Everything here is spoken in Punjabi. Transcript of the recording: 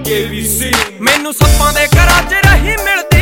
ਅੱਗੇ ਵੀ ਸੀ। ਮੈਨੂੰ ਸੱਪਾਂ ਦੇ ਘਰਾਂ 'ਚ ਰਹੀ ਮਿਲਦੀ